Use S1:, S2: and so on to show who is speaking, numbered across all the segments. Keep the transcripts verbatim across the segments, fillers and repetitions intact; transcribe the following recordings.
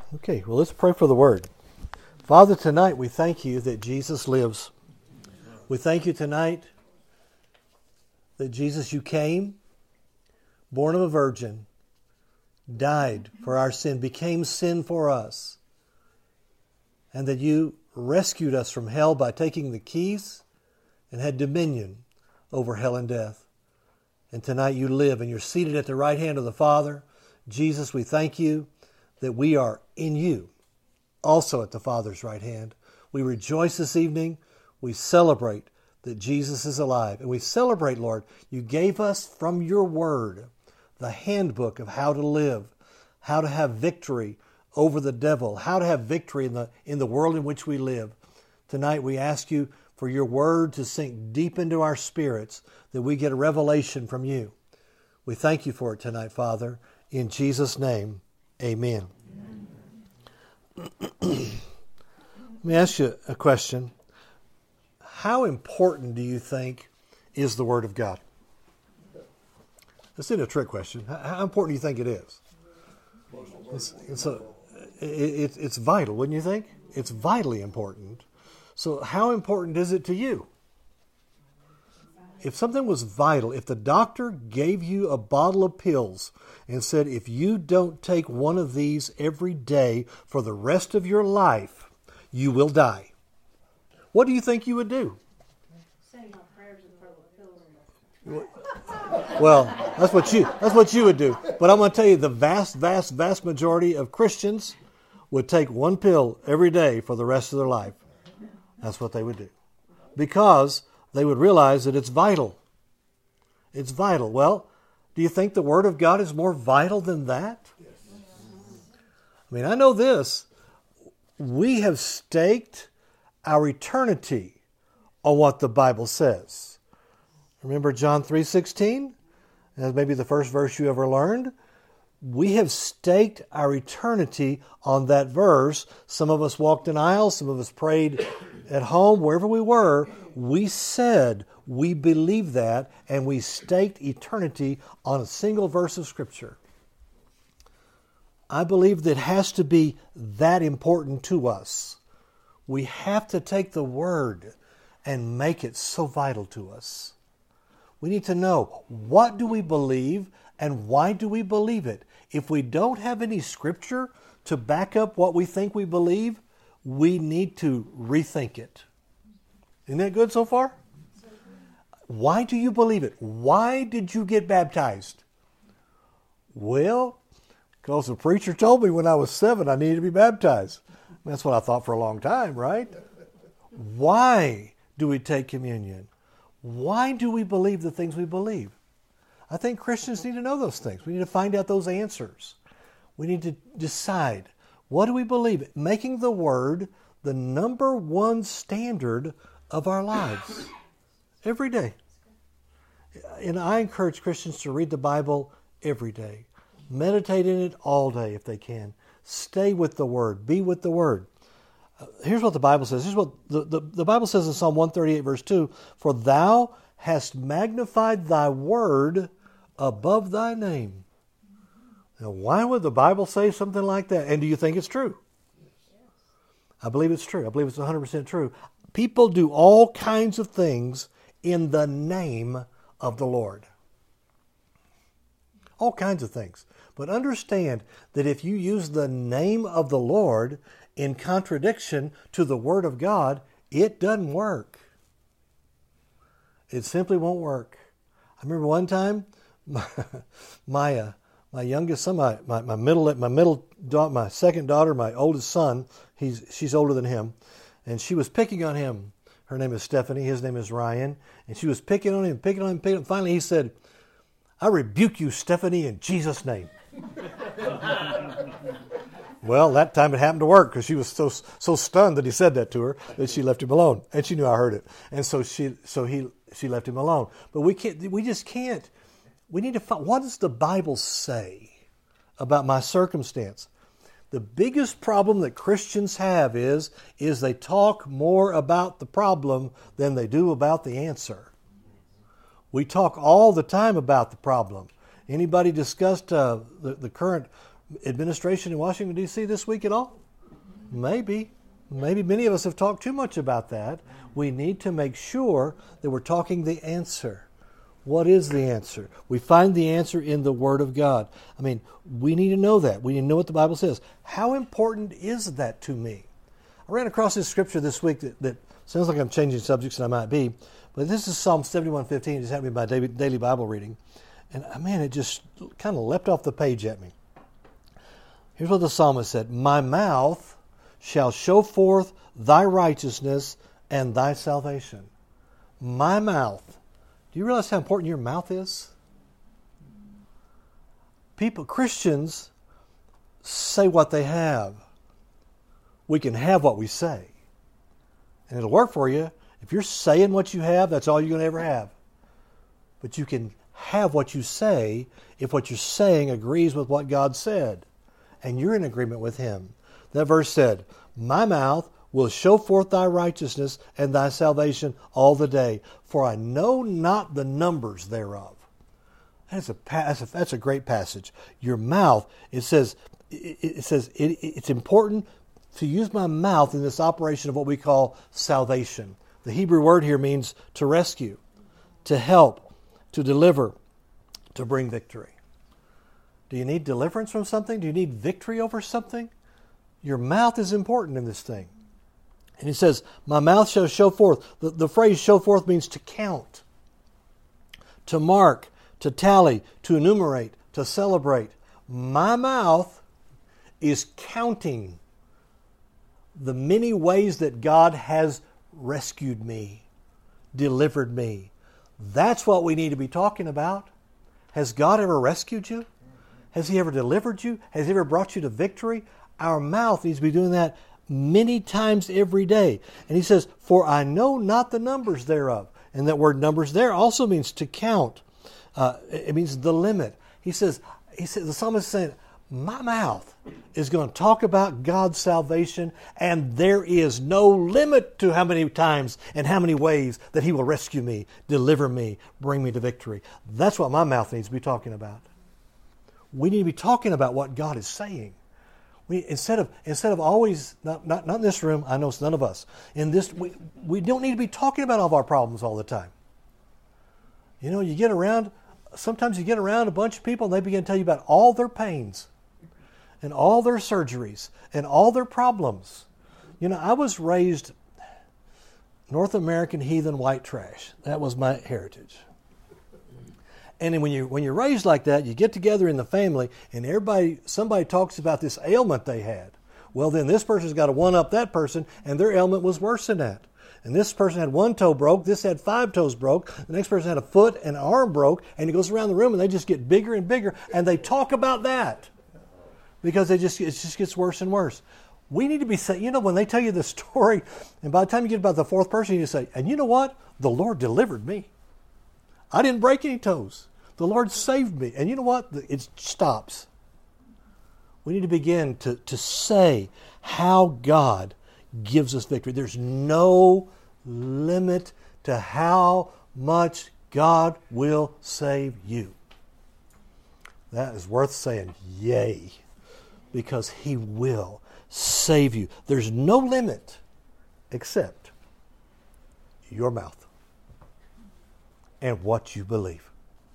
S1: Okay, well, let's pray for the Word. Father, tonight we thank you that Jesus lives. We thank you tonight that Jesus, you came, born of a virgin, died for our sin, became sin for us, and that you rescued us from hell by taking the keys and had dominion over hell and death. And tonight you live and you're seated at the right hand of the Father. Jesus, we thank you that we are in you, also at the Father's right hand. We rejoice this evening. We celebrate that Jesus is alive. And we celebrate, Lord, you gave us from your word the handbook of how to live, how to have victory over the devil, how to have victory in the, in the world in which we live. Tonight we ask you for your word to sink deep into our spirits, that we get a revelation from you. We thank you for it tonight, Father. In Jesus' name, amen. Let me ask you a question. How important do you think is the Word of God? This isn't a trick question. How important do you think it is? It's, it's, a, it, it's vital, wouldn't you think? It's vitally important. So how important is it to you? If something was vital, if the doctor gave you a bottle of pills and said, if you don't take one of these every day for the rest of your life, you will die, what do you think you would do?
S2: Say my prayers in front of the pills.
S1: Well, that's what you that's what you would do. But I'm going to tell you, the vast, vast, vast majority of Christians would take one pill every day for the rest of their life. That's what they would do. Because they would realize that it's vital. It's vital. Well, do you think the Word of God is more vital than that? Yes. I mean, I know this. We have staked our eternity on what the Bible says. Remember John three sixteen? That's maybe the first verse you ever learned. We have staked our eternity on that verse. Some of us walked an aisle. Some of us prayed at home, wherever we were. We said we believe that, and we staked eternity on a single verse of Scripture. I believe that it has to be that important to us. We have to take the Word and make it so vital to us. We need to know, what do we believe and why do we believe it? If we don't have any Scripture to back up what we think we believe, we need to rethink it. Isn't that good so far? Why do you believe it? Why did you get baptized? Well, because the preacher told me when I was seven I needed to be baptized. That's what I thought for a long time, right? Why do we take communion? Why do we believe the things we believe? I think Christians need to know those things. We need to find out those answers. We need to decide, what do we believe? Making the Word the number one standard of our lives every day. And I encourage Christians to read the Bible every day. Meditate in it all day if they can. Stay with the Word. Be with the Word. Uh, here's what the Bible says. Here's what the, the, the Bible says in Psalm one thirty-eight verse two. For thou hast magnified thy word above thy name. Now, why would the Bible say something like that? And do you think it's true? I believe it's true. I believe it's one hundred percent true. People do all kinds of things in the name of the Lord. All kinds of things. But understand that if you use the name of the Lord in contradiction to the Word of God, it doesn't work. It simply won't work. I remember one time, my my, uh, my youngest son, my, my, my middle my middle daughter, my second daughter, my oldest son, he's she's older than him, and she was picking on him. Her name is Stephanie. His name is Ryan, and she was picking on him, picking on him, picking on him. Finally, he said, "I rebuke you, Stephanie, in Jesus' name." Well, that time it happened to work because she was so so stunned that he said that to her that she left him alone, and she knew I heard it, and so she so he she left him alone. But we can't. We just can't. We need to find, what does the Bible say about my circumstance? The biggest problem that Christians have is is they talk more about the problem than they do about the answer. We talk all the time about the problem. Anybody discussed uh, the, the current administration in Washington, D C this week at all? Maybe. Maybe many of us have talked too much about that. We need to make sure that we're talking the answer. What is the answer? We find the answer in the Word of God. I mean, we need to know that. We need to know what the Bible says. How important is that to me? I ran across this scripture this week that, that sounds like I'm changing subjects, and I might be, but this is Psalm seventy-one fifteen. It just happened to be my daily Bible reading. And man, it just kind of leapt off the page at me. Here's what the psalmist said: "My mouth shall show forth thy righteousness and thy salvation." My mouth. Do you realize how important your mouth is? People, Christians, say what they have. We can have what we say. And it'll work for you. If you're saying what you have, that's all you're going to ever have. But you can have what you say if what you're saying agrees with what God said. And you're in agreement with Him. That verse said, "My mouth will show forth thy righteousness and thy salvation all the day, for I know not the numbers thereof." That's a that's a, that's a great passage. Your mouth, it says, it, it says it, it's important to use my mouth in this operation of what we call salvation. The Hebrew word here means to rescue, to help, to deliver, to bring victory. Do you need deliverance from something? Do you need victory over something? Your mouth is important in this thing. And he says, "My mouth shall show forth." The, the phrase "show forth" means to count, to mark, to tally, to enumerate, to celebrate. My mouth is counting the many ways that God has rescued me, delivered me. That's what we need to be talking about. Has God ever rescued you? Has He ever delivered you? Has He ever brought you to victory? Our mouth needs to be doing that many times every day. And he says, "For I know not the numbers thereof." And that word "numbers" there also means to count. Uh, it means the limit. He says, he says, the psalmist is saying, my mouth is going to talk about God's salvation, and there is no limit to how many times and how many ways that He will rescue me, deliver me, bring me to victory. That's what my mouth needs to be talking about. We need to be talking about what God is saying. We, instead of instead of always, not, not, not in this room, I know it's none of us, in this, we, we don't need to be talking about all of our problems all the time. You know, you get around, sometimes you get around a bunch of people and they begin to tell you about all their pains and all their surgeries and all their problems. You know, I was raised North American heathen white trash. That was my heritage. And then when you when you're raised like that, you get together in the family, and everybody somebody talks about this ailment they had. Well, then this person's got to one up that person, and their ailment was worse than that. And this person had one toe broke, this had five toes broke, the next person had a foot and an arm broke, and it goes around the room, and they just get bigger and bigger, and they talk about that because they just it just gets worse and worse. We need to be saying, you know, when they tell you the story, and by the time you get about the fourth person, you say, and you know what? The Lord delivered me. I didn't break any toes. The Lord saved me. And you know what? It stops. We need to begin to, to say how God gives us victory. There's no limit to how much God will save you. That is worth saying, yay, because He will save you. There's no limit except your mouth and what you believe.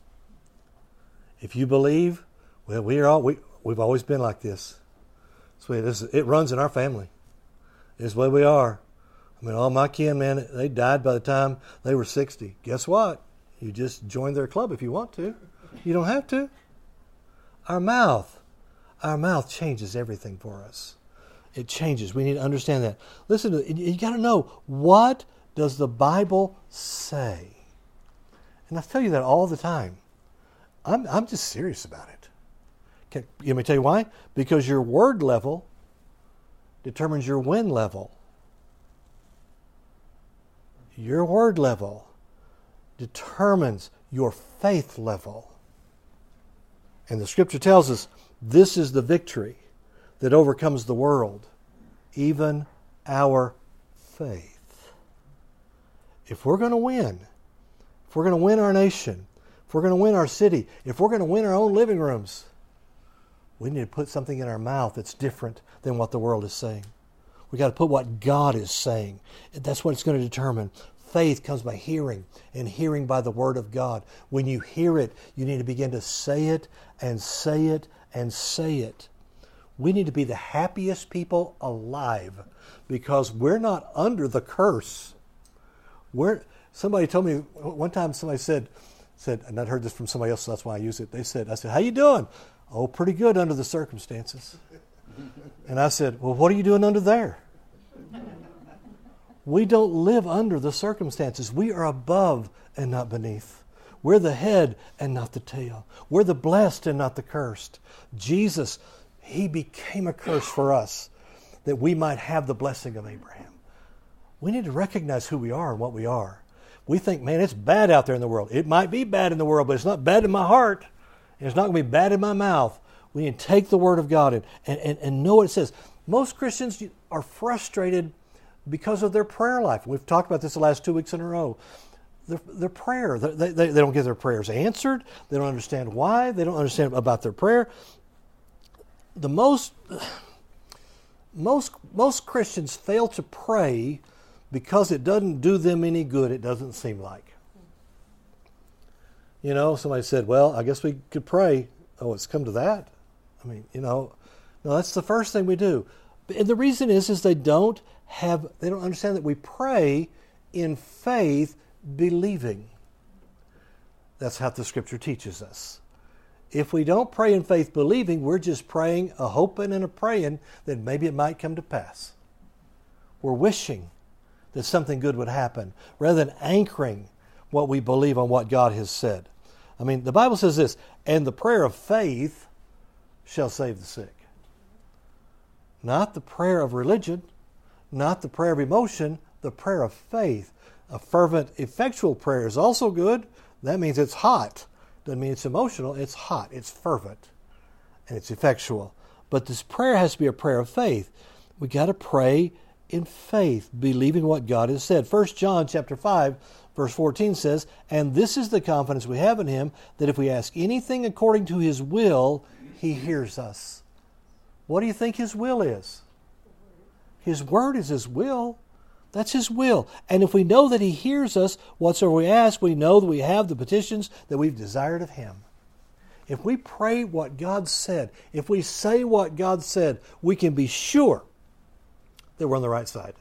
S1: If you believe, well, we are all, we, we've always been like this. So it, is, it runs in our family. It's the way we are. I mean, all my kin, man, they died by the time they were sixty. Guess what? You just join their club if you want to. You don't have to. Our mouth, our mouth changes everything for us. It changes. We need to understand that. Listen, to it. You got to know, what does the Bible say? And I tell you that all the time. I'm I'm just serious about it. Can, let me tell you why? Because your word level determines your win level. Your word level determines your faith level. And the Scripture tells us this is the victory that overcomes the world, even our faith. If we're going to win, if we're going to win our nation, if we're going to win our city, if we're going to win our own living rooms, We need to put something in our mouth that's different than what the world is saying. We got to put what God is saying. That's what it's going to determine. Faith comes by hearing, and hearing by the Word of God. When you hear it, you need to begin to say it and say it and say it. We need to be the happiest people alive because we're not under the curse. We're, somebody told me, one time somebody said, said, and I'd heard this from somebody else, so that's why I use it. They said, I said, how you doing? Oh, pretty good under the circumstances. And I said, well, what are you doing under there? We don't live under the circumstances. We are above and not beneath. We're the head and not the tail. We're the blessed and not the cursed. Jesus, He became a curse for us that we might have the blessing of Abraham. We need to recognize who we are and what we are. We think, man, it's bad out there in the world. It might be bad in the world, but it's not bad in my heart. And it's not going to be bad in my mouth. We need to take the Word of God and, and, and, and know what it says. Most Christians are frustrated because of their prayer life. We've talked about this the last two weeks in a row. Their, their prayer, they, they, they don't get their prayers answered. They don't understand why. They don't understand about their prayer. The most, most, most Christians fail to pray because it doesn't do them any good, it doesn't seem like. You know, somebody said, well, I guess we could pray. Oh, it's come to that? I mean, you know, no, that's the first thing we do. And the reason is, is they don't have, they don't understand that we pray in faith, believing. That's how the Scripture teaches us. If we don't pray in faith, believing, we're just praying, a hoping and a praying that maybe it might come to pass. We're wishing that something good would happen, rather than anchoring what we believe on what God has said. I mean, the Bible says this, and the prayer of faith shall save the sick. Not the prayer of religion, not the prayer of emotion, the prayer of faith. A fervent, effectual prayer is also good. That means it's hot. Doesn't mean it's emotional. It's hot. It's fervent. And it's effectual. But this prayer has to be a prayer of faith. We got to pray in faith, believing what God has said. First John chapter five, verse fourteen says, and this is the confidence we have in Him, that if we ask anything according to His will, He hears us. What do you think His will is? His Word is His will. That's His will. And if we know that He hears us, whatsoever we ask, we know that we have the petitions that we've desired of Him. If we pray what God said, if we say what God said, we can be sure that we're on the right side.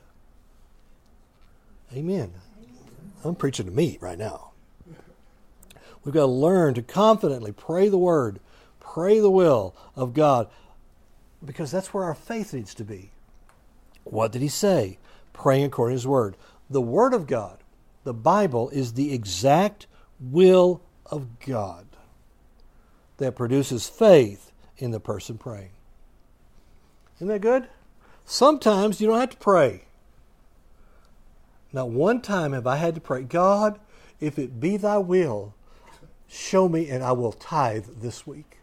S1: Amen. I'm preaching to me right now. We've got to learn to confidently pray the Word, pray the will of God, because that's where our faith needs to be. What did He say? Praying according to His Word. The Word of God, the Bible, is the exact will of God that produces faith in the person praying. Isn't that good? Sometimes you don't have to pray. Not one time have I had to pray, God, if it be Thy will, show me and I will tithe this week.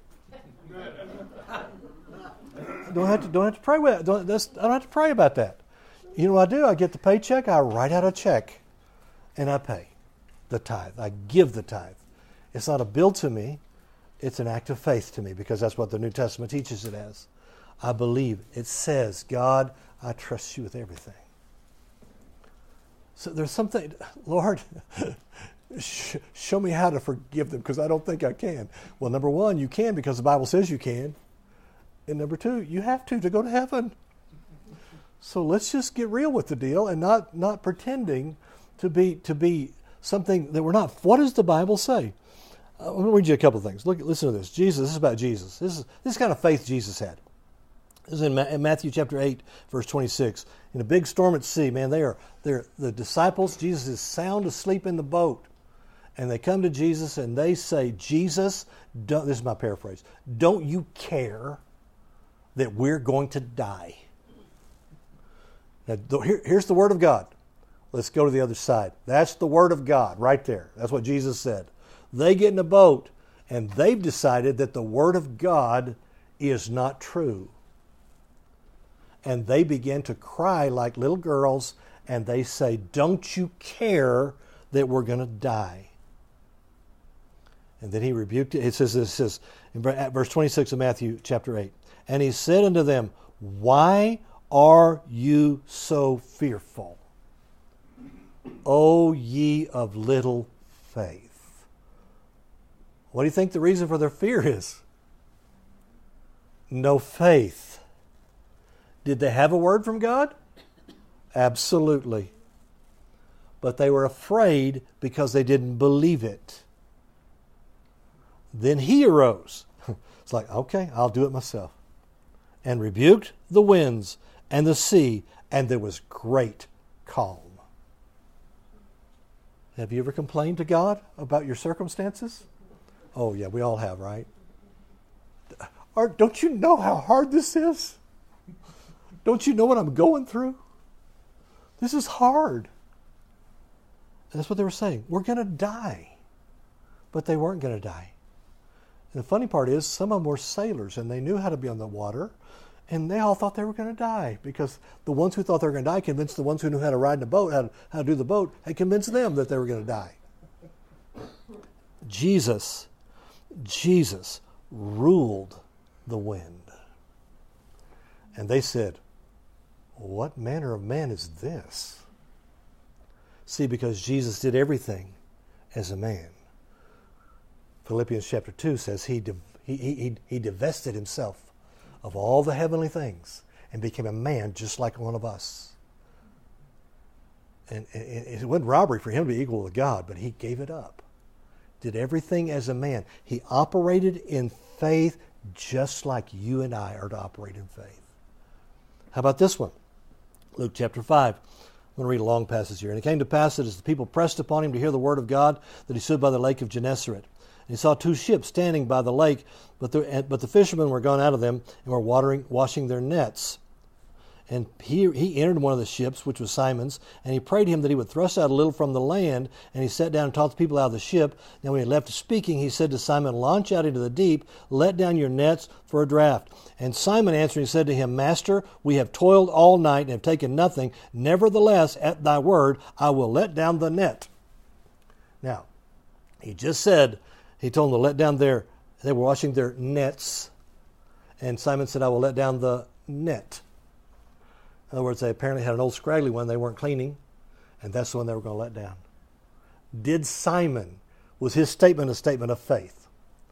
S1: Don't have to, don't have to pray with don't, that's, I don't have to pray about that. You know what I do? I get the paycheck, I write out a check, and I pay the tithe. I give the tithe. It's not a bill to me. It's an act of faith to me, because that's what the New Testament teaches it as. I believe. It says, God, I trust You with everything. So there's something, Lord, show me how to forgive them, because I don't think I can. Well, number one, you can because the Bible says you can. And number two, you have to to go to heaven. So let's just get real with the deal and not, not pretending to be to be something that we're not. What does the Bible say? Uh, I'm going to read you a couple of things. Look, listen to this. Jesus, this is about Jesus. This is this kind of faith Jesus had. This is in, Ma- in Matthew chapter eight, verse twenty-six. In a big storm at sea, man, they are they're the disciples. Jesus is sound asleep in the boat, and they come to Jesus and they say, "Jesus, don't," this is my paraphrase. "Don't you care that we're going to die?" Now, here, here's the Word of God. Let's go to the other side. That's the Word of God right there. That's what Jesus said. They get in a boat, and they've decided that the Word of God is not true. And they begin to cry like little girls, and they say, "Don't you care that we're going to die?" And then he rebuked it. It says, it says in verse twenty-six of Matthew chapter eight, and he said unto them, why are you so fearful, O ye of little faith? What do you think the reason for their fear is? No faith. Did they have a word from God? Absolutely. But they were afraid because they didn't believe it. Then he arose. It's like, okay, I'll do it myself. And rebuked the winds and the sea, and there was great calm. Have you ever complained to God about your circumstances? Oh, yeah, we all have, right? Or don't you know how hard this is? Don't you know what I'm going through? This is hard. And that's what they were saying. We're going to die. But they weren't going to die. And the funny part is, some of them were sailors, and they knew how to be on the water, and they all thought they were going to die, because the ones who thought they were going to die convinced the ones who knew how to ride in a boat, how to, how to do the boat, had convinced them that they were going to die. Jesus, Jesus ruled the wind. And they said, what manner of man is this? See, because Jesus did everything as a man. Philippians chapter two says he, he, he, he divested himself of all the heavenly things and became a man just like one of us. And it wasn't robbery for him to be equal with God, but he gave it up. Did everything as a man. He operated in faith just like you and I are to operate in faith. How about this one? Luke chapter five. I'm going to read a long passage here. And it came to pass that as the people pressed upon him to hear the word of God, that he stood by the lake of Gennesaret. And he saw two ships standing by the lake, but the, but the fishermen were gone out of them and were watering, washing their nets. And he, he entered one of the ships, which was Simon's, and he prayed him that he would thrust out a little from the land. And he sat down and taught the people out of the ship. Now when he had left speaking, he said to Simon, launch out into the deep, let down your nets for a draught. And Simon answering said to him, Master, we have toiled all night and have taken nothing. Nevertheless, at thy word, I will let down the net. Now, he just said, he told them to let down their, they were washing their nets. And Simon said, I will let down the net. In other words, they apparently had an old scraggly one they weren't cleaning, and that's the one they were going to let down. Did Simon, was his statement a statement of faith?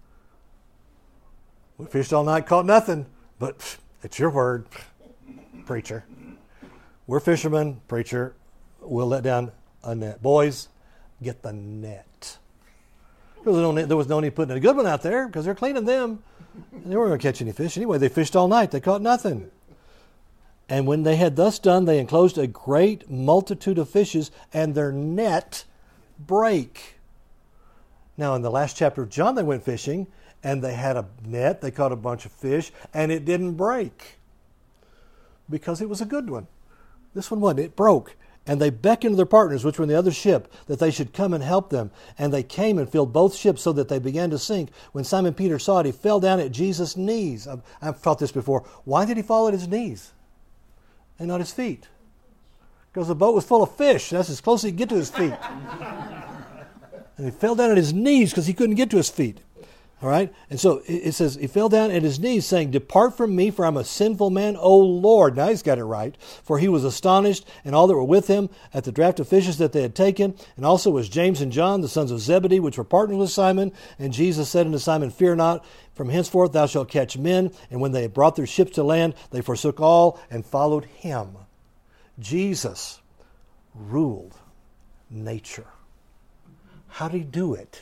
S1: We fished all night, caught nothing, but it's your word, preacher. We're fishermen, preacher. We'll let down a net. Boys, get the net. There was no need, there was no need putting a good one out there because they're cleaning them. And they weren't going to catch any fish. Anyway, they fished all night. They caught nothing. And when they had thus done, they enclosed a great multitude of fishes, and their net brake. Now, in the last chapter of John, they went fishing, and they had a net. They caught a bunch of fish, and it didn't break because it was a good one. This one wasn't. It broke. And they beckoned to their partners, which were in the other ship, that they should come and help them. And they came and filled both ships so that they began to sink. When Simon Peter saw it, he fell down at Jesus' knees. I've, I've taught this before. Why did he fall at his knees and not his feet? Because the boat was full of fish. That's as close as he could get to his feet. And he fell down at his knees because he couldn't get to his feet. All right? And so it says, he fell down at his knees, saying, Depart from me, for I'm a sinful man, O Lord. Now he's got it right. For he was astonished, and all that were with him, at the draught of fishes that they had taken. And also was James and John, the sons of Zebedee, which were partners with Simon. And Jesus said unto Simon, Fear not, from henceforth thou shalt catch men. And when they had brought their ships to land, they forsook all and followed him. Jesus ruled nature. How did he do it?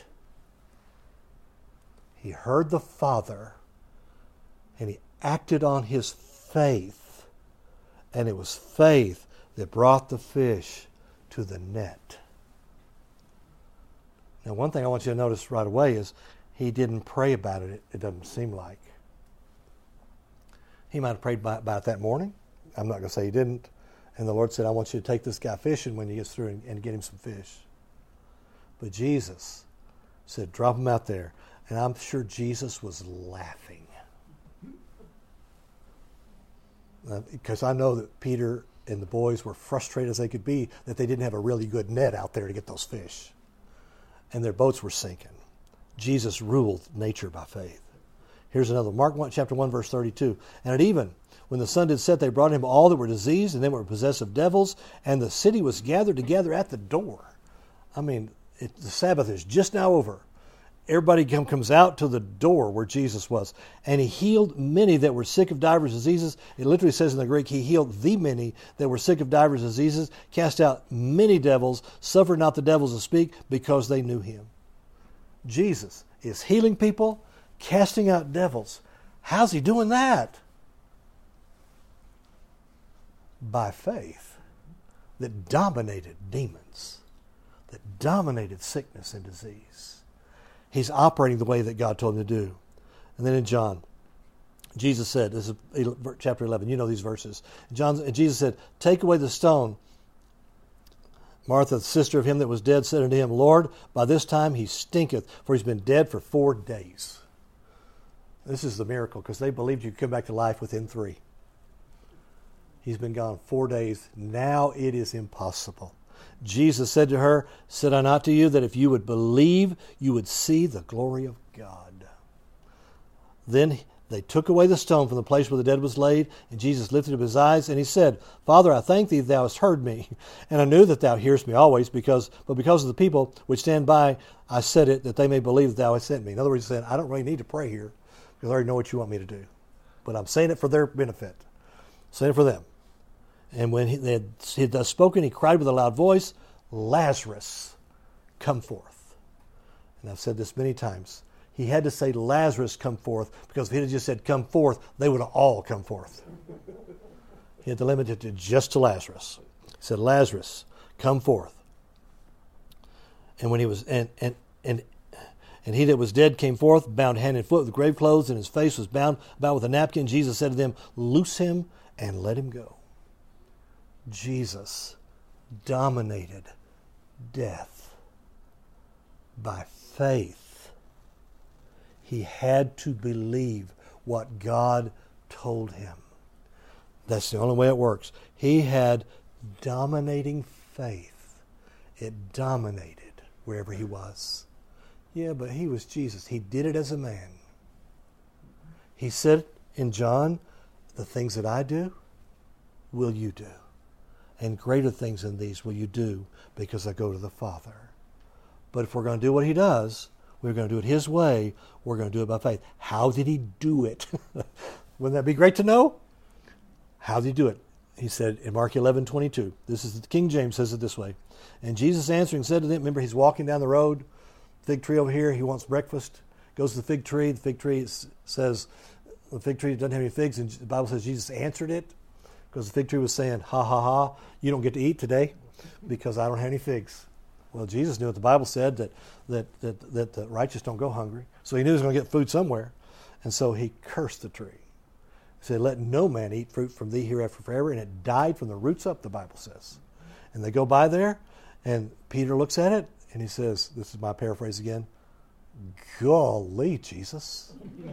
S1: He heard the Father, and he acted on his faith. And it was faith that brought the fish to the net. Now, one thing I want you to notice right away is he didn't pray about it, it doesn't seem like. He might have prayed about it that morning. I'm not going to say he didn't. And the Lord said, I want you to take this guy fishing when he gets through and, and get him some fish. But Jesus said, drop him out there. And I'm sure Jesus was laughing. Uh, because I know that Peter and the boys were frustrated as they could be that they didn't have a really good net out there to get those fish. And their boats were sinking. Jesus ruled nature by faith. Here's another. Mark one, chapter one, verse thirty-two. And at even, when the sun did set, they brought him all that were diseased and they were possessed of devils, and the city was gathered together at the door. I mean, it, the Sabbath is just now over. Everybody come, comes out to the door where Jesus was. And he healed many that were sick of divers diseases. It literally says in the Greek, he healed the many that were sick of divers diseases, cast out many devils, suffered not the devils to speak, because they knew him. Jesus is healing people, casting out devils. How's he doing that? By faith that dominated demons, that dominated sickness and disease. He's operating the way that God told him to do. And then in John, Jesus said, this is chapter eleven, you know these verses. John, and Jesus said, take away the stone. Martha, the sister of him that was dead, said unto him, Lord, by this time he stinketh, for he's been dead for four days. This is the miracle, because they believed you'd come back to life within three. He's been gone four days. Now it is impossible. Jesus said to her, said I not to you that if you would believe, you would see the glory of God? Then they took away the stone from the place where the dead was laid, and Jesus lifted up his eyes, and he said, Father, I thank thee that thou hast heard me, and I knew that thou hearest me always, because but because of the people which stand by, I said it, that they may believe that thou hast sent me. In other words, he's saying, I don't really need to pray here, because I already know what you want me to do. But I'm saying it for their benefit. I'm saying it for them. And when he, they had, he had thus spoken, he cried with a loud voice, Lazarus, come forth. And I've said this many times. He had to say, Lazarus, come forth, because if he had just said, come forth, they would have all come forth. He had to limit it to just to Lazarus. He said, Lazarus, come forth. And when he was, and and and and he that was dead came forth, bound hand and foot with grave clothes, and his face was bound about with a napkin. Jesus said to them, loose him and let him go. Jesus dominated death by faith. He had to believe what God told him. That's the only way it works. He had dominating faith. It dominated wherever he was. Yeah, but he was Jesus. He did it as a man. He said in John, the things that I do, will you do. And greater things than these will you do, because I go to the Father. But if we're going to do what he does, we're going to do it his way. We're going to do it by faith. How did he do it? Wouldn't that be great to know? How did he do it? He said in Mark eleven twenty-two. This is the King James says it this way. And Jesus answering said to them, remember he's walking down the road, fig tree over here, he wants breakfast, goes to the fig tree, the fig tree says, the fig tree doesn't have any figs, and the Bible says Jesus answered it, because the fig tree was saying, ha ha ha, you don't get to eat today because I don't have any figs. Well, Jesus knew what the Bible said, that that that, that the righteous don't go hungry. So he knew he was going to get food somewhere. And so he cursed the tree. He said, let no man eat fruit from thee hereafter forever. And it died from the roots up, the Bible says. And they go by there, and Peter looks at it, and he says, this is my paraphrase again, golly, Jesus,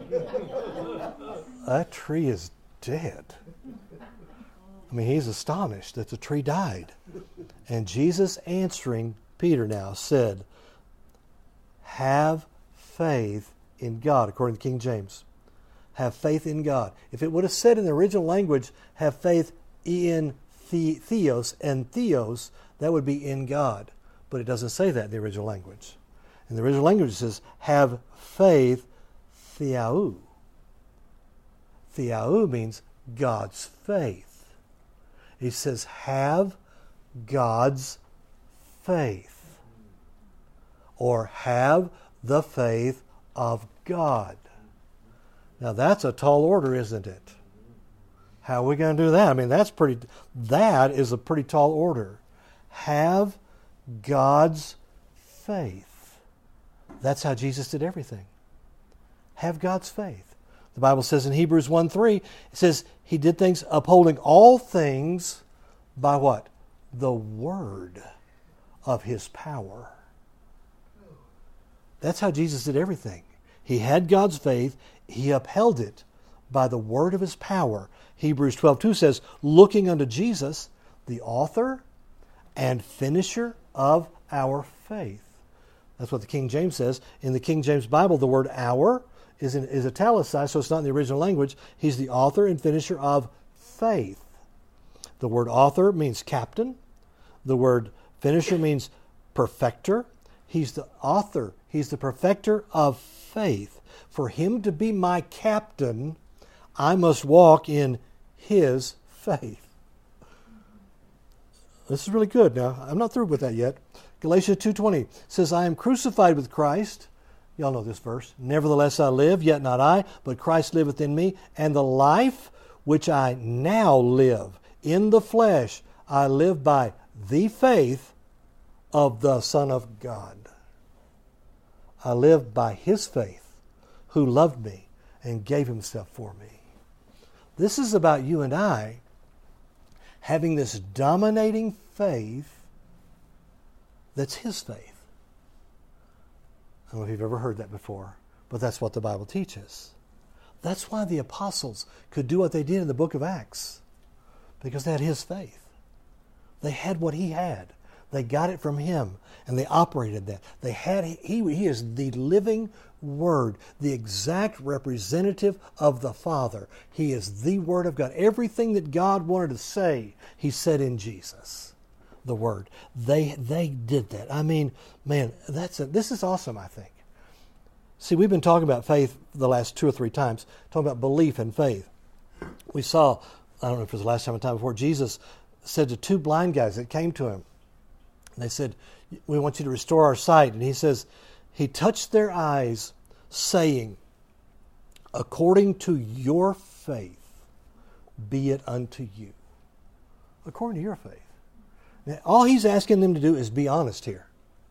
S1: that tree is dead. I mean, he's astonished that the tree died. And Jesus answering Peter now said, have faith in God, according to King James. Have faith in God. If it would have said in the original language, have faith in the, theos and theos, that would be in God. But it doesn't say that in the original language. In the original language it says, have faith theou. Theou means God's faith. He says, have God's faith. Or have the faith of God. Now that's a tall order, isn't it? How are we going to do that? I mean, that's pretty, that is a pretty tall order. Have God's faith. That's how Jesus did everything. Have God's faith. The Bible says in Hebrews one three, it says he did things upholding all things by what? The word of his power. That's how Jesus did everything. He had God's faith. He upheld it by the word of his power. Hebrews twelve two says, looking unto Jesus, the author and finisher of our faith. That's what the King James says. In the King James Bible, the word our is, in, is italicized, so it's not in the original language. He's the author and finisher of faith. The word author means captain. The word finisher means perfecter. He's the author. He's the perfecter of faith. For him to be my captain, I must walk in his faith. This is really good. Now, I'm not through with that yet. Galatians two twenty says, I am crucified with Christ. Y'all know this verse. Nevertheless I live, yet not I, but Christ liveth in me. And the life which I now live in the flesh, I live by the faith of the Son of God. I live by his faith, who loved me and gave himself for me. This is about you and I having this dominating faith that's his faith. I don't know if you've ever heard that before, but that's what the Bible teaches. That's why the apostles could do what they did in the book of Acts, because they had his faith. They had what he had. They got it from him, and they operated that. They had he, he is the living Word, the exact representative of the Father. He is the Word of God. Everything that God wanted to say, he said in Jesus, the Word. They they did that. I mean, man, that's a, this is awesome, I think. See, we've been talking about faith the last two or three times, talking about belief and faith. We saw, I don't know if it was the last time or time before, Jesus said to two blind guys that came to him, and they said, we want you to restore our sight. And he says, he touched their eyes, saying, according to your faith, be it unto you. According to your faith. Now, all he's asking them to do is be honest here.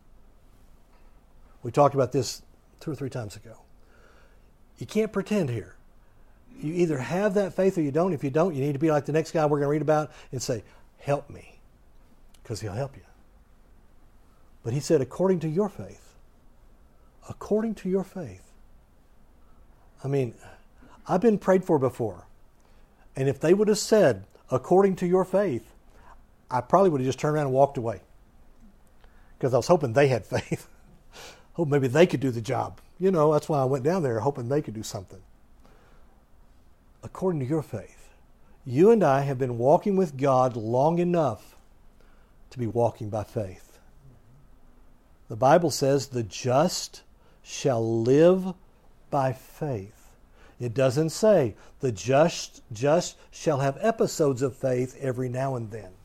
S1: We talked about this two or three times ago. You can't pretend here. You either have that faith or you don't. If you don't, you need to be like the next guy we're going to read about and say, help me, because he'll help you. But he said, according to your faith. According to your faith. I mean, I've been prayed for before. And if they would have said, according to your faith, I probably would have just turned around and walked away. Because I was hoping they had faith. Hope maybe they could do the job. You know, that's why I went down there, hoping they could do something. According to your faith. You and I have been walking with God long enough to be walking by faith. The Bible says the just shall live by faith. It doesn't say the just just shall have episodes of faith every now and then.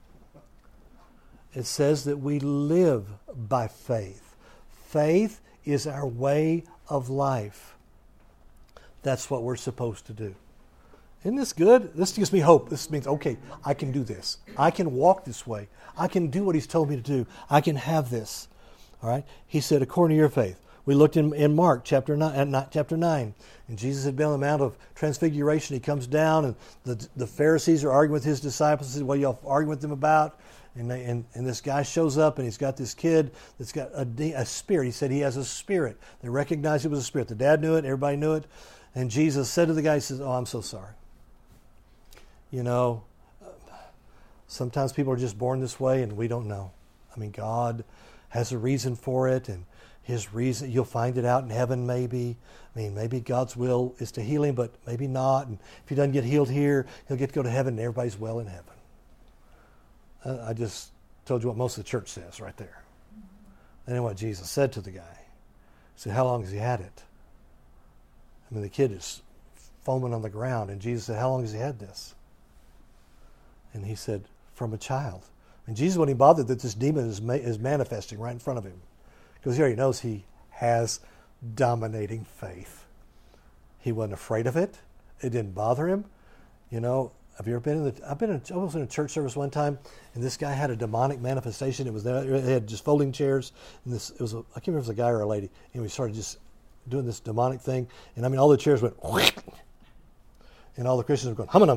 S1: It says that we live by faith. Faith is our way of life. That's what we're supposed to do. Isn't this good? This gives me hope. This means, okay, I can do this. I can walk this way. I can do what he's told me to do. I can have this. All right? He said, according to your faith. We looked in, in Mark chapter nine, not chapter nine, and Jesus had been on the Mount of Transfiguration. He comes down, and the the Pharisees are arguing with his disciples. He said, what are y'all arguing with them about? And, they, and and this guy shows up, and he's got this kid that's got a, a spirit. He said he has a spirit. They recognized it was a spirit. The dad knew it. Everybody knew it. And Jesus said to the guy, he says, oh, I'm so sorry. You know, sometimes people are just born this way, and we don't know. I mean, God has a reason for it, and his reason, you'll find it out in heaven maybe. I mean, maybe God's will is to heal him, but maybe not. And if he doesn't get healed here, he'll get to go to heaven, and everybody's well in heaven. I just told you what most of the church says right there. And then what Jesus said to the guy. He said, how long has he had it? I mean, the kid is foaming on the ground, and Jesus said, how long has he had this? And he said, from a child. And Jesus wasn't even bothered that this demon is, ma- is manifesting right in front of him. Because he already knows he has dominating faith. He wasn't afraid of it. It didn't bother him. You know, have you ever been in the... I've been in, I was in a church service one time, and this guy had a demonic manifestation. It was there. They had just folding chairs. And this, it was a, I can't remember if it was a guy or a lady. And we started just doing this demonic thing. And I mean, all the chairs went... And all the Christians were going...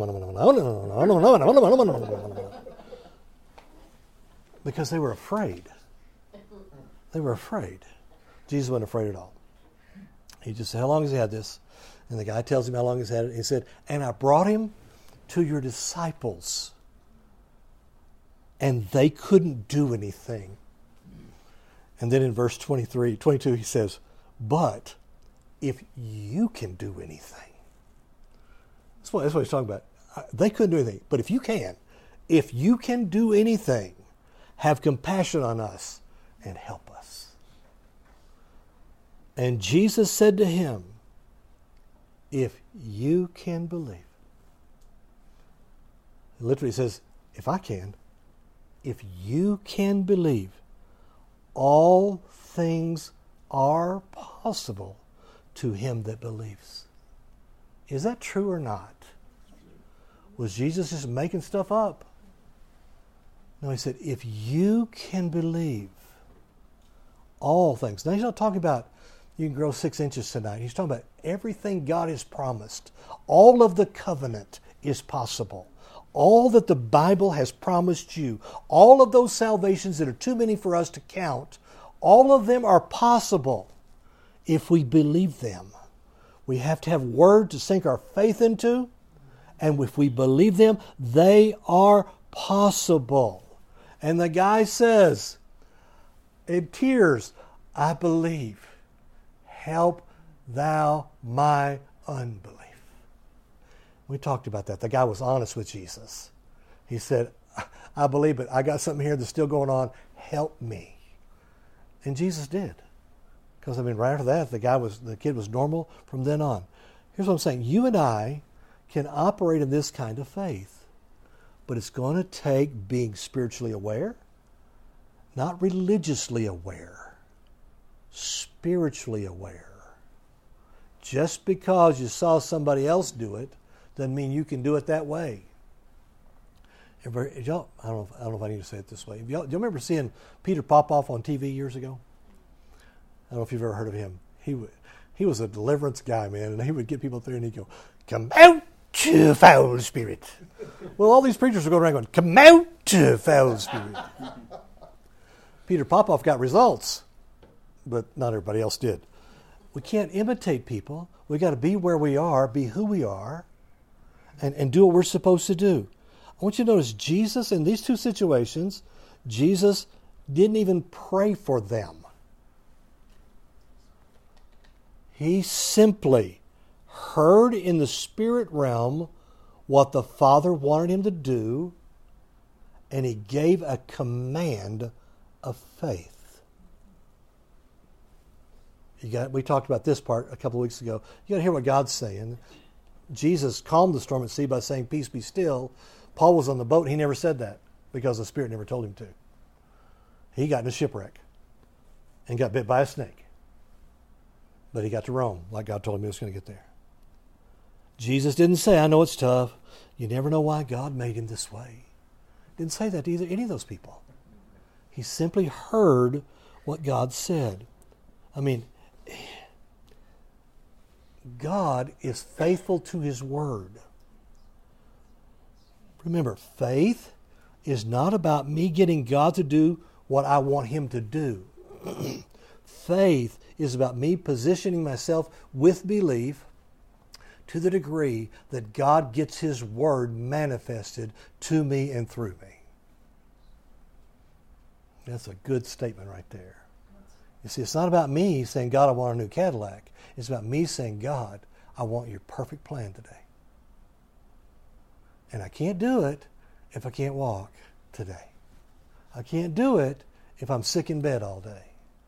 S1: Because they were afraid. They were afraid. Jesus wasn't afraid at all. He just said, how long has he had this? And the guy tells him how long he's had it. He said, and I brought him to your disciples, and they couldn't do anything. And then in verse twenty-three, twenty-two, he says, but if you can do anything. That's what, that's what he's talking about. They couldn't do anything. But if you can, if you can do anything, have compassion on us and help us. And Jesus said to him, if you can believe. It literally says, if I can, if you can believe, all things are possible to him that believes. Is that true or not? Was Jesus just making stuff up? No, he said, if you can believe, all things. Now, he's not talking about you can grow six inches tonight. He's talking about everything God has promised. All of the covenant is possible. All that the Bible has promised you, all of those salvations that are too many for us to count, all of them are possible if we believe them. We have to have Word to sink our faith into, and if we believe them, they are possible. And the guy says, in tears, I believe. Help thou my unbelief. We talked about that. The guy was honest with Jesus. He said, I believe, but I got something here that's still going on. Help me. And Jesus did. Because, I mean, right after that, the guy was, the kid was normal from then on. Here's what I'm saying. You and I can operate in this kind of faith. But it's going to take being spiritually aware, not religiously aware, spiritually aware. Just because you saw somebody else do it doesn't mean you can do it that way. Everybody, y'all, I don't know. If, I don't know if I need to say it this way. Y'all, do you remember seeing Peter Popoff on T V years ago? I don't know if you've ever heard of him. He would, he was a deliverance guy, man, and he would get people through, and he'd go, "Come out, foul spirit." Well, all these preachers were going around going, "Come out, foul spirit." Peter Popoff got results, but not everybody else did. We can't imitate people. We got to be where we are, be who we are, and, and do what we're supposed to do. I want you to notice Jesus, in these two situations, Jesus didn't even pray for them. He simply heard in the spirit realm what the Father wanted him to do, and he gave a command of faith. You got, we talked about this part a couple of weeks ago. You got to hear what God's saying. Jesus calmed the storm at sea by saying, "Peace, be still." Paul was on the boat, and he never said that because the Spirit never told him to. He got in a shipwreck and got bit by a snake. But he got to Rome like God told him he was going to get there. Jesus didn't say, "I know it's tough. You never know why God made him this way." Didn't say that to either any of those people. He simply heard what God said. I mean, God is faithful to His Word. Remember, faith is not about me getting God to do what I want Him to do. Faith is about me positioning myself with belief to the degree that God gets His Word manifested to me and through me. That's a good statement right there. You see, it's not about me saying, "God, I want a new Cadillac." It's about me saying, "God, I want your perfect plan today. And I can't do it if I can't walk today. I can't do it if I'm sick in bed all day."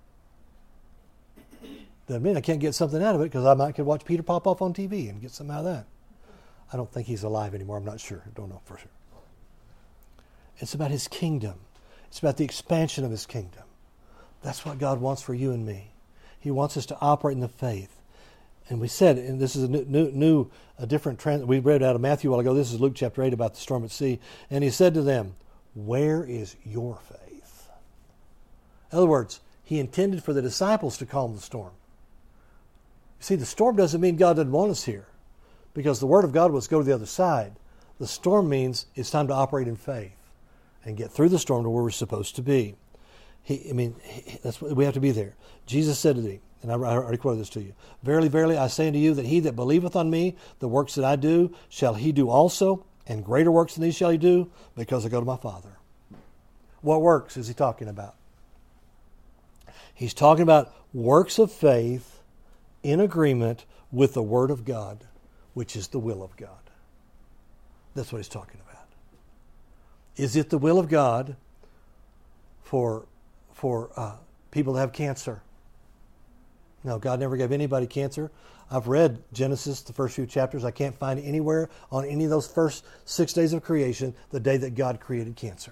S1: Doesn't mean I can't get something out of it, because I might could watch Peter Popoff on T V and get something out of that. I don't think he's alive anymore. I'm not sure. I don't know for sure. It's about His kingdom. It's about the expansion of His kingdom. That's what God wants for you and me. He wants us to operate in the faith. And we said, and this is a new, new, new a different trans. We read out of Matthew a while ago. This is Luke chapter eight about the storm at sea. And He said to them, "Where is your faith?" In other words, He intended for the disciples to calm the storm. You see, the storm doesn't mean God doesn't want us here, because the Word of God was go to the other side. The storm means it's time to operate in faith and get through the storm to where we're supposed to be. He, I mean, he, that's what, we have to be there. Jesus said to thee, and I, I already quoted this to you, "Verily, verily, I say unto you that he that believeth on me, the works that I do, shall he do also, and greater works than these shall he do, because I go to my Father." What works is He talking about? He's talking about works of faith in agreement with the Word of God, which is the will of God. That's what he's talking about. Is it the will of God for, for uh, people to have cancer? No, God never gave anybody cancer. I've read Genesis, the first few chapters. I can't find anywhere on any of those first six days of creation the day that God created cancer.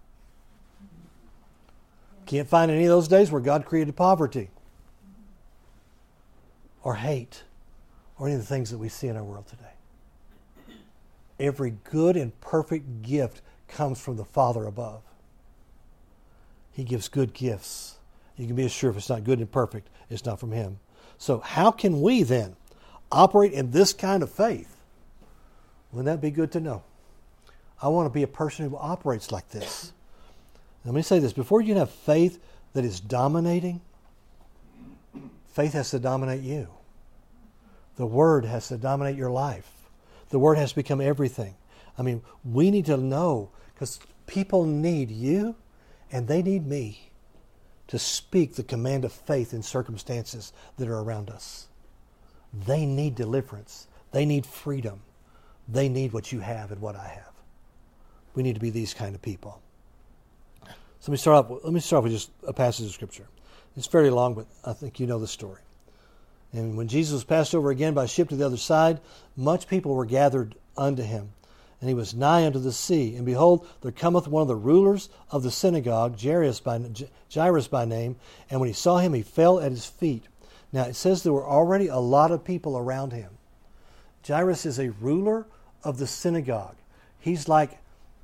S1: Can't find any of those days where God created poverty or hate or any of the things that we see in our world today. Every good and perfect gift comes from the Father above. He gives good gifts. You can be assured if it's not good and perfect, it's not from Him. So how can we then operate in this kind of faith? Wouldn't that be good to know? I want to be a person who operates like this. Let me say this. Before you can have faith that is dominating, faith has to dominate you. The Word has to dominate your life. The Word has to become everything. I mean, we need to know, because people need you and they need me to speak the command of faith in circumstances that are around us. They need deliverance. They need freedom. They need what you have and what I have. We need to be these kind of people. So let me start off, let me start off with just a passage of Scripture. It's fairly long, but I think you know the story. And when Jesus was passed over again by ship to the other side, much people were gathered unto him. And he was nigh unto the sea. And behold, there cometh one of the rulers of the synagogue, Jairus by, Jairus by name. And when he saw him, he fell at his feet. Now it says there were already a lot of people around him. Jairus is a ruler of the synagogue. He's like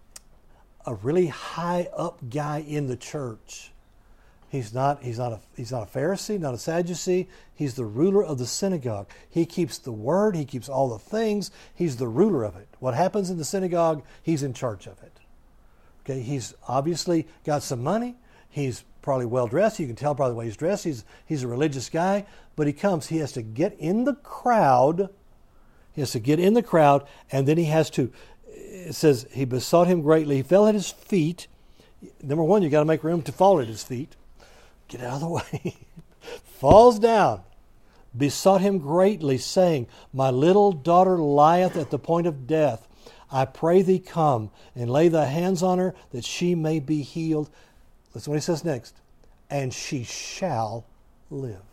S1: a really high up guy in the church. He's not, he's not a, he's not a Pharisee, not a Sadducee. He's the ruler of the synagogue. He keeps the word. He keeps all the things. He's the ruler of it. What happens in the synagogue, he's in charge of it. Okay, he's obviously got some money. He's probably well dressed. You can tell by the way he's dressed. He's, he's a religious guy. But he comes, he has to get in the crowd. He has to get in the crowd, and then he has to, it says, he besought him greatly. He fell at his feet. Number one, you got to make room to fall at his feet. Get out of the way. Falls down. Besought him greatly, saying, My little daughter lieth at the point of death. I pray thee come and lay thy hands on her, that she may be healed. Listen what he says next. And she shall live.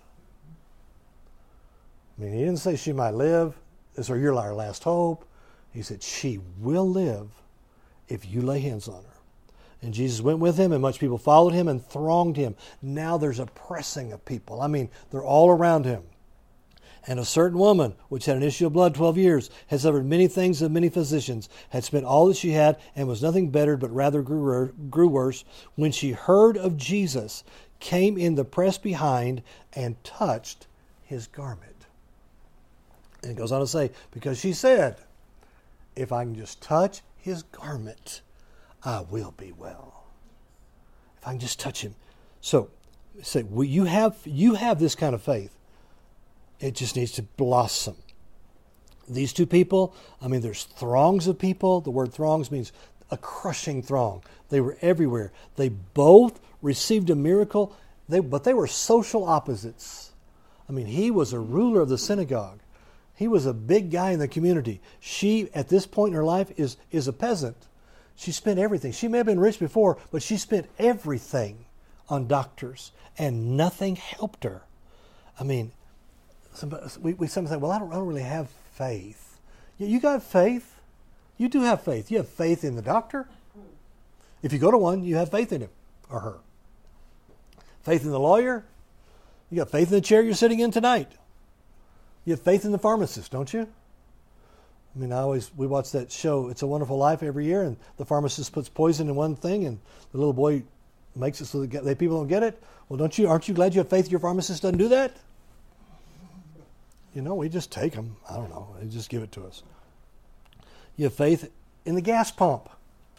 S1: I mean, he didn't say she might live. This is your last hope. He said, she will live if you lay hands on her. And Jesus went with him, and much people followed him and thronged him. Now there's a pressing of people. I mean, they're all around him. And a certain woman, which had an issue of blood twelve years, had suffered many things of many physicians, had spent all that she had, and was nothing bettered, but rather grew, grew worse, when she heard of Jesus, came in the press behind, and touched his garment. And it goes on to say, because she said, if I can just touch his garment, I will be well. If I can just touch him. So, say, well, you have you have this kind of faith. It just needs to blossom. These two people, I mean, there's throngs of people. The word throngs means a crushing throng. They were everywhere. They both received a miracle, they, but they were social opposites. I mean, he was a ruler of the synagogue. He was a big guy in the community. She, at this point in her life, is, is a peasant. She spent everything. She may have been rich before, but she spent everything on doctors, and nothing helped her. I mean, we, we sometimes say, well, I don't, I don't really have faith. Yeah, you got faith. You do have faith. You have faith in the doctor. If you go to one, you have faith in him or her. Faith in the lawyer. You got faith in the chair you're sitting in tonight. You have faith in the pharmacist, don't you? I mean, I always, we watch that show, It's a Wonderful Life, every year, and the pharmacist puts poison in one thing, and the little boy makes it so that they, people don't get it. Well, don't you, aren't you glad you have faith your pharmacist doesn't do that? You know, we just take them. I don't know. They just give it to us. You have faith in the gas pump.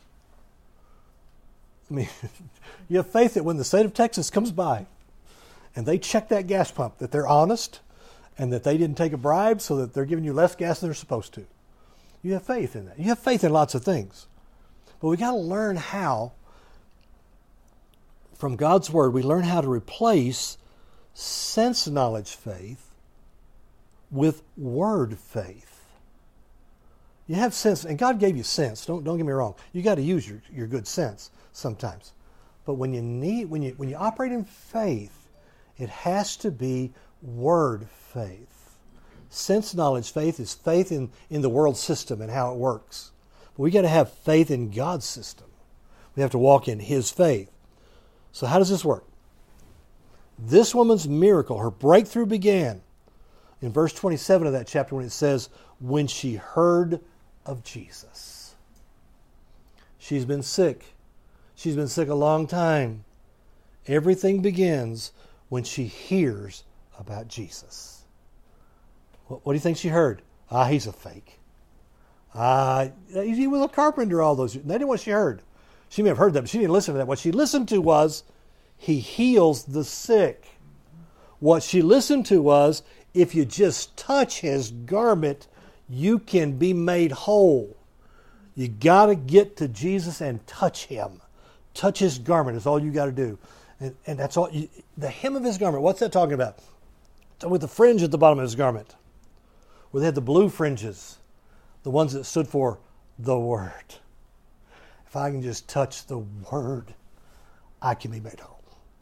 S1: I mean, you have faith that when the state of Texas comes by and they check that gas pump, that they're honest and that they didn't take a bribe so that they're giving you less gas than they're supposed to. You have faith in that. You have faith in lots of things. But we got to learn how, from God's Word, we learn how to replace sense knowledge faith with word faith. You have sense, and God gave you sense. Don't don't get me wrong. You got to use your, your good sense sometimes. But when you need when you when you operate in faith, it has to be word faith. Sense knowledge faith is faith in, in the world system and how it works. But we got to have faith in God's system. We have to walk in His faith. So how does this work? This woman's miracle, her breakthrough began in verse twenty-seven of that chapter when it says, when she heard of Jesus. She's been sick. She's been sick a long time. Everything begins when she hears about Jesus. What, what do you think she heard? Ah, he's a fake. Ah, he was a carpenter all those years. That ain't what she heard. She may have heard that, but she didn't listen to that. What she listened to was, he heals the sick. What she listened to was, if you just touch his garment, you can be made whole. You got to get to Jesus and touch him. Touch his garment is all you got to do. And, and that's all. You, the hem of his garment, what's that talking about? So with the fringe at the bottom of his garment, where they had the blue fringes, the ones that stood for the Word. If I can just touch the Word, I can be made whole.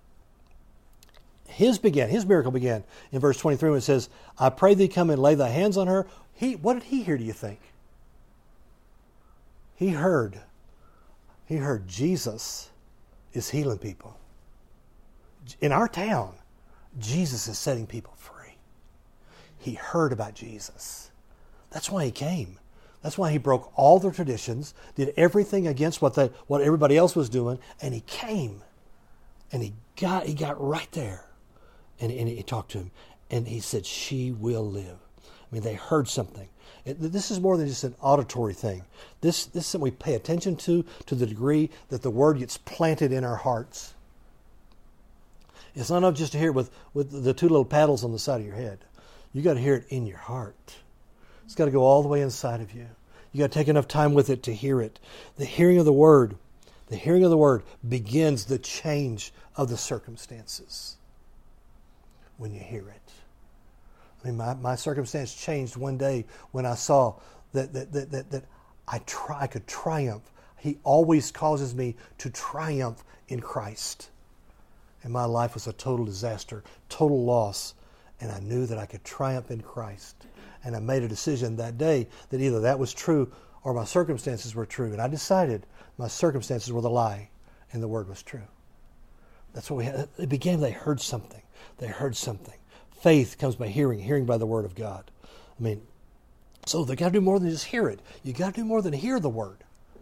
S1: His began, his miracle began in verse twenty-three when it says, I pray thee come and lay thy hands on her. He, what did he hear, do you think? He heard, he heard Jesus is healing people. In our town, Jesus is setting people free. He heard about Jesus. That's why he came. That's why he broke all the traditions, did everything against what they, what everybody else was doing, and he came. And he got he got right there. And, and he talked to him. And he said, she will live. I mean, they heard something. It, this is more than just an auditory thing. This, this is something we pay attention to, to the degree that the Word gets planted in our hearts. It's not enough just to hear it with, with the two little paddles on the side of your head. You got to hear it in your heart. It's got to go all the way inside of you. You got to take enough time with it to hear it. The hearing of the Word, the hearing of the Word begins the change of the circumstances. When you hear it. I mean, my, my circumstance changed one day when I saw that that that that, that I try I could triumph. He always causes me to triumph in Christ. And my life was a total disaster, total loss. And I knew that I could triumph in Christ. And I made a decision that day that either that was true or my circumstances were true. And I decided my circumstances were the lie and the Word was true. That's what we had. It began, they heard something. They heard something. Faith comes by hearing, hearing by the Word of God. I mean, so they got to do more than just hear it. You got to do more than hear the Word.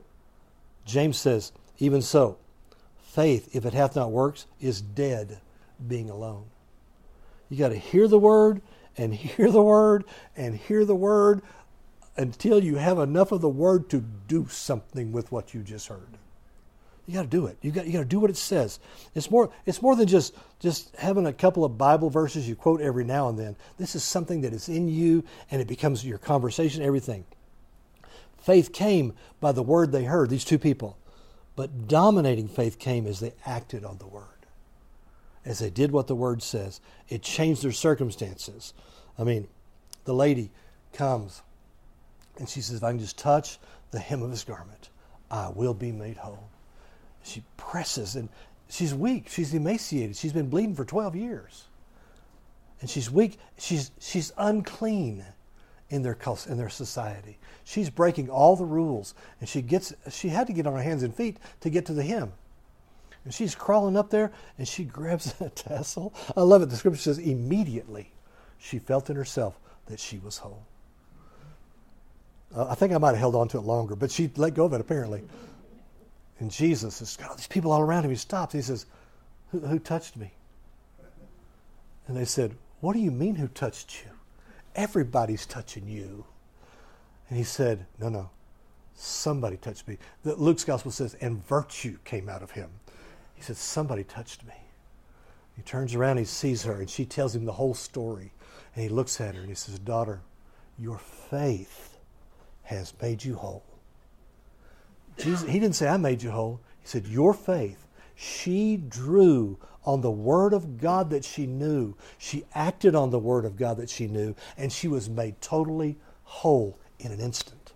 S1: James says, even so, faith, if it hath not works, is dead, being alone. You got to hear the Word and hear the Word and hear the Word until you have enough of the Word to do something with what you just heard. You got to do it. You got you got to do what it says. It's more it's more than just just having a couple of Bible verses you quote every now and then. This is something that is in you and it becomes your conversation, everything. Faith came by the Word they heard, these two people. But dominating faith came as they acted on the Word. As they did what the Word says. It changed their circumstances. I mean, the lady comes and she says, if I can just touch the hem of his garment, I will be made whole. She presses, and she's weak. She's emaciated. She's been bleeding for twelve years. And she's weak. She's she's unclean in their in their society. She's breaking all the rules. And she gets she had to get on her hands and feet to get to the hem. And she's crawling up there, and she grabs a tassel. I love it. The scripture says, immediately she felt in herself that she was whole. Uh, I think I might have held on to it longer, but she let go of it apparently. And Jesus has got all these people all around him. He stops. He says, who, who touched me? And they said, what do you mean who touched you? Everybody's touching you. And he said, no, no. Somebody touched me. The, Luke's gospel says, and virtue came out of him. He said, somebody touched me. He turns around, he sees her, and she tells him the whole story. And he looks at her and he says, daughter, your faith has made you whole. Jesus, he didn't say, I made you whole. He said, your faith, She drew on the Word of God that she knew. She acted on the Word of God that she knew, and she was made totally whole in an instant.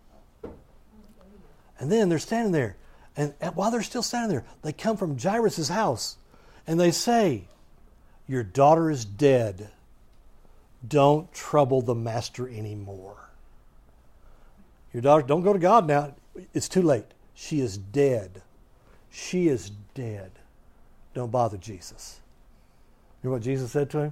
S1: And then they're standing there, and while they're still standing there, they come from Jairus' house, and they say, "Your daughter is dead. Don't trouble the master anymore." Your daughter, don't go to God now. It's too late. She is dead. She is dead. Don't bother Jesus. You know what Jesus said to him?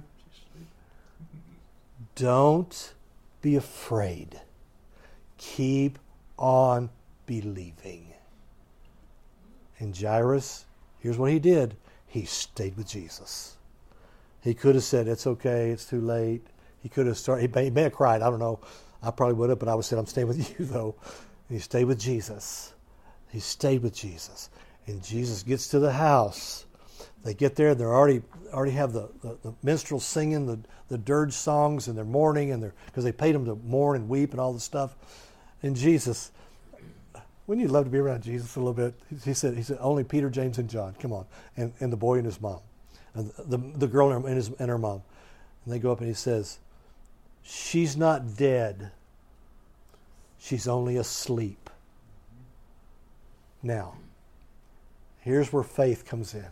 S1: Don't be afraid. Keep on believing. And Jairus, here's what he did. He stayed with Jesus. He could have said, "It's okay, it's too late." He could have started, he may, he may have cried, I don't know. I probably would have, but I would have said, "I'm staying with you," though. And he stayed with Jesus. He stayed with Jesus. And Jesus gets to the house. They get there, and they already already have the, the, the minstrels singing the, the dirge songs, and they're mourning, and they're because they paid them to mourn and weep and all this stuff. And Jesus, wouldn't you love to be around Jesus a little bit? He said, he said, "Only Peter, James, and John. Come on." And, and the boy and his mom. And the, the girl and, his, and her mom. And they go up and he says, "She's not dead. She's only asleep." Now, here's where faith comes in.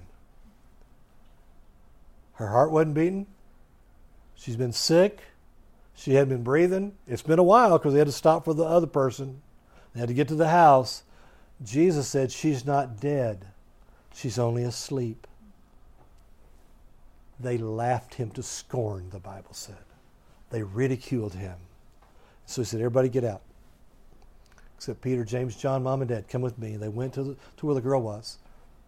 S1: Her heart wasn't beating. She's been sick. She hadn't been breathing. It's been a while because they had to stop for the other person. They had to get to the house. Jesus said, "She's not dead. She's only asleep." They laughed him to scorn, the Bible said. They ridiculed him. So he said, "Everybody get out. Except Peter, James, John, Mom, and Dad. Come with me." And they went to, the, to where the girl was.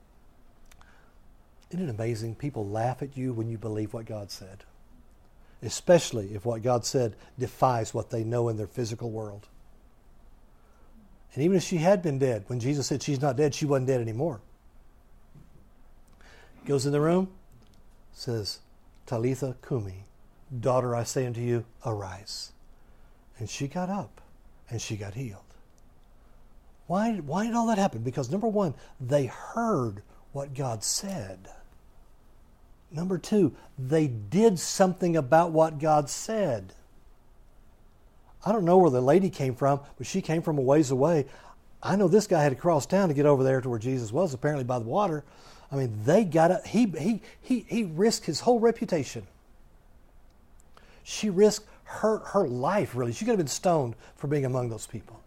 S1: Isn't it amazing? People laugh at you when you believe what God said. Especially if what God said defies what they know in their physical world. And even if she had been dead, when Jesus said she's not dead, she wasn't dead anymore. Goes in the room, says, "Talitha Kumi, daughter, I say unto you, arise." And she got up, and she got healed. Why, why did all that happen? Because number one, they heard what God said. Number two, they did something about what God said. I don't know where the lady came from, but she came from a ways away. I know this guy had to cross town to get over there to where Jesus was, apparently by the water. I mean, they got it. He, he, he, he risked his whole reputation. She risked her, her life, really. She could have been stoned for being among those people.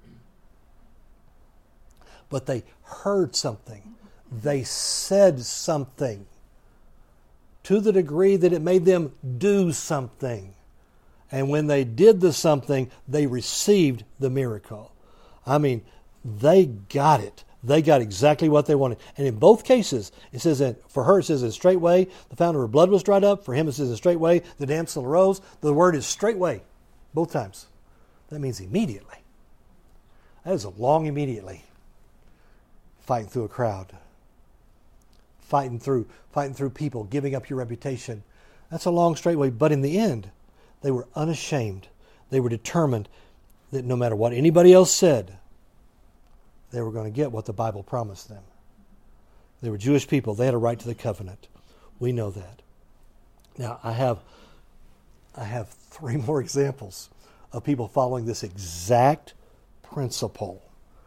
S1: But they heard something. They said something to the degree that it made them do something. And when they did the something, they received the miracle. I mean, they got it. They got exactly what they wanted. And in both cases, it says that for her, it says in straightway, the fountain of her blood was dried up. For him, it says in straightway, the damsel arose. The word is straightway, both times. That means immediately. That is a long immediately. Fighting through a crowd. Fighting through, fighting through people, giving up your reputation. That's a long straightway. But in the end, they were unashamed. They were determined that no matter what anybody else said, they were going to get what the Bible promised them. They were Jewish people. They had a right to the covenant. We know that. Now, I have, I have three more examples of people following this exact principle.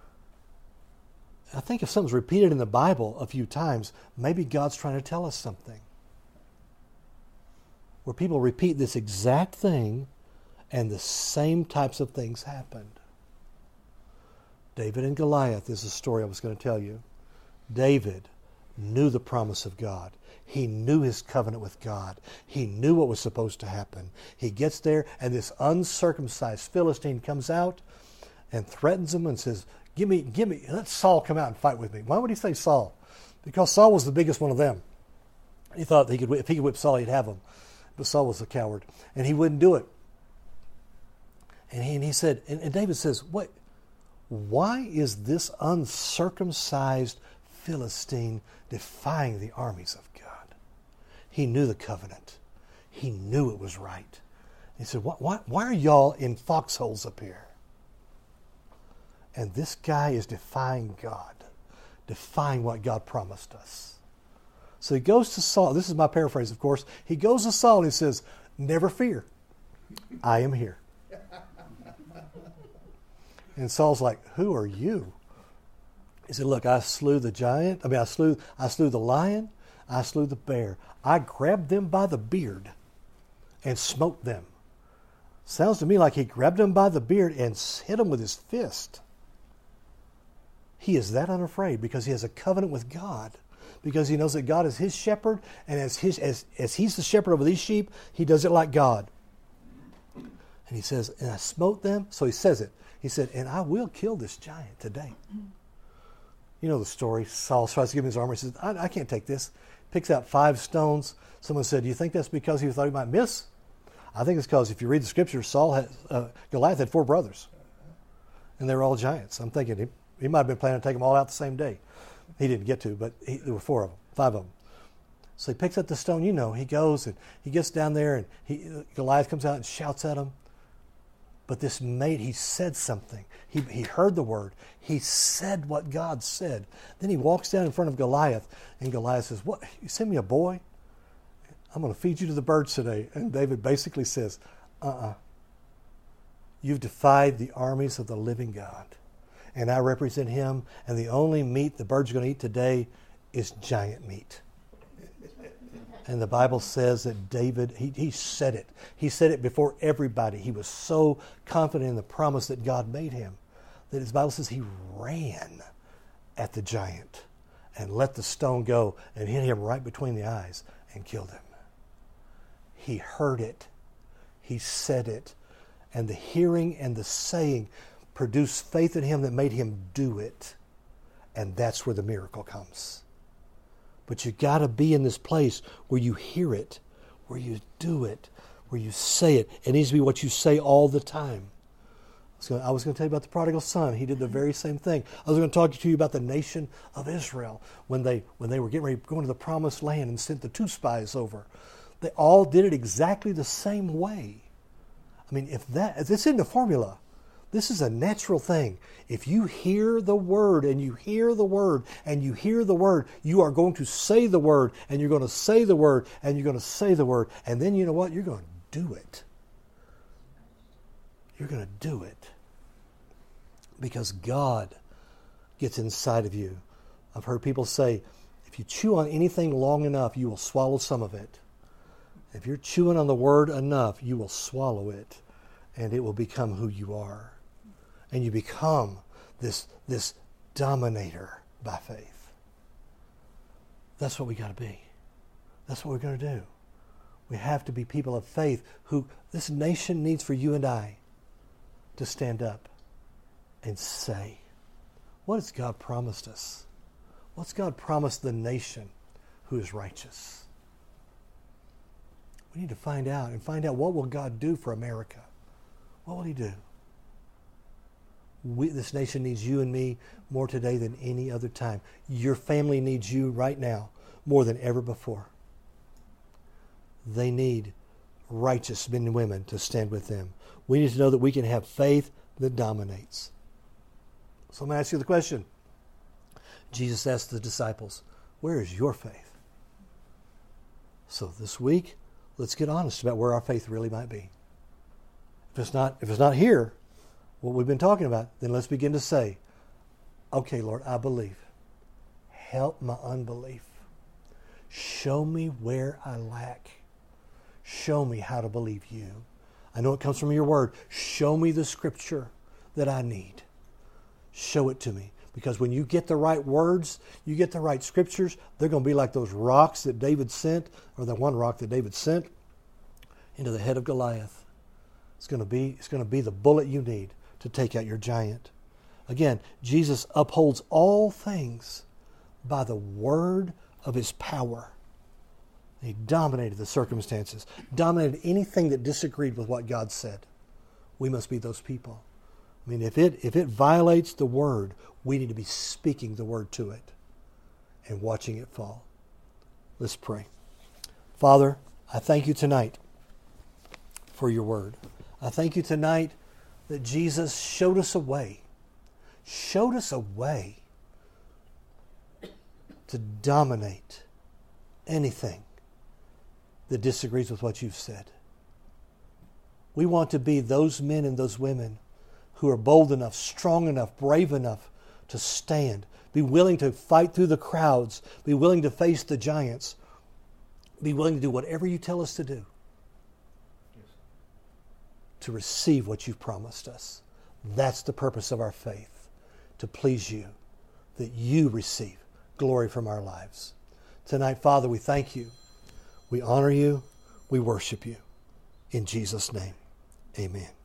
S1: I think if something's repeated in the Bible a few times, maybe God's trying to tell us something. Where people repeat this exact thing and the same types of things happened. David and Goliath is the story I was going to tell you. David knew the promise of God. He knew his covenant with God. He knew what was supposed to happen. He gets there, and this uncircumcised Philistine comes out and threatens him and says, Give me, give me, let Saul come out and fight with me. Why would he say Saul? Because Saul was the biggest one of them. He thought he could, if he could whip Saul, he'd have him. But Saul was a coward, and he wouldn't do it. And he, and he said, and, and David says, "What? Why is this uncircumcised Philistine defying the armies of God?" He knew the covenant. He knew it was right. He said, why, why, why are y'all in foxholes up here? And this guy is defying God, defying what God promised us. So he goes to Saul. This is my paraphrase, of course. He goes to Saul and he says, never fear. I am here. And Saul's like, who are you? He said, look, I slew the giant. I mean, I slew, I slew the lion. I slew the bear. I grabbed them by the beard and smote them. Sounds to me like he grabbed them by the beard and hit them with his fist. He is that unafraid because he has a covenant with God. Because he knows that God is his shepherd, and as his as, as he's the shepherd over these sheep, he does it like God. And he says, and I smote them. So he says it. He said, and I will kill this giant today. You know the story. Saul tries to give him his armor. He says, I, I can't take this. Picks out five stones. Someone said, do you think that's because he thought he might miss? I think it's because if you read the scriptures, Saul had, uh, Goliath had four brothers. And they were all giants. I'm thinking he, he might have been planning to take them all out the same day. He didn't get to, but he, there were four of them, five of them. So he picks up the stone. You know, he goes and he gets down there, and he, Goliath comes out and shouts at him. But this mate, he said something. He, he heard the word. He said what God said. Then he walks down in front of Goliath, and Goliath says, "What? You send me a boy? I'm going to feed you to the birds today." And David basically says, uh-uh. You've defied the armies of the living God. And I represent him, and the only meat the birds are going to eat today is giant meat. And the Bible says that David, he, he said it. He said it before everybody. He was so confident in the promise that God made him that his Bible says he ran at the giant and let the stone go and hit him right between the eyes and killed him. He heard it. He said it. And the hearing and the saying produced faith in him that made him do it. And that's where the miracle comes. But you got to be in this place where you hear it, where you do it, where you say it. It needs to be what you say all the time. I was going to tell you about the prodigal son. He did the very same thing. I was going to talk to you about the nation of Israel when they when they were getting ready to go into the promised land and sent the two spies over. They all did it exactly the same way. I mean, if that if it's in the formula. This is a natural thing. If you hear the word and you hear the word and you hear the word, you are going to say the word and you're going to say the word and you're going to say the word. And then you know what? You're going to do it. You're going to do it. Because God gets inside of you. I've heard people say, if you chew on anything long enough, you will swallow some of it. If you're chewing on the word enough, you will swallow it and it will become who you are. And you become this, this dominator by faith. That's what we got to be. That's what we're going to do. We have to be people of faith who this nation needs for you and I to stand up and say, what has God promised us? What's God promised the nation who is righteous? We need to find out and find out what will God do for America. What will he do? We, this nation needs you and me more today than any other time. Your family needs you right now more than ever before. They need righteous men and women to stand with them. We need to know that we can have faith that dominates. So I'm going to ask you the question. Jesus asked the disciples, where is your faith? So this week, let's get honest about where our faith really might be. If it's not, if it's not here, what we've been talking about, then let's begin to say, okay, Lord, I believe. Help my unbelief. Show me where I lack. Show me how to believe you. I know it comes from your word. Show me the scripture that I need. Show it to me. Because when you get the right words, you get the right scriptures, they're going to be like those rocks that David sent, or the one rock that David sent into the head of Goliath. It's going to be, it's going to be the bullet you need to take out your giant. Again, Jesus upholds all things by the word of his power. He dominated the circumstances, dominated anything that disagreed with what God said. We must be those people. I mean, if it if it violates the word, we need to be speaking the word to it and watching it fall. Let's pray. Father, I thank you tonight for your word. I thank you tonight that Jesus showed us a way, showed us a way to dominate anything that disagrees with what you've said. We want to be those men and those women who are bold enough, strong enough, brave enough to stand, be willing to fight through the crowds, be willing to face the giants, be willing to do whatever you tell us to do to receive what you've promised us. That's the purpose of our faith, to please you, that you receive glory from our lives. Tonight, Father, we thank you. We honor you. We worship you. In Jesus' name, amen.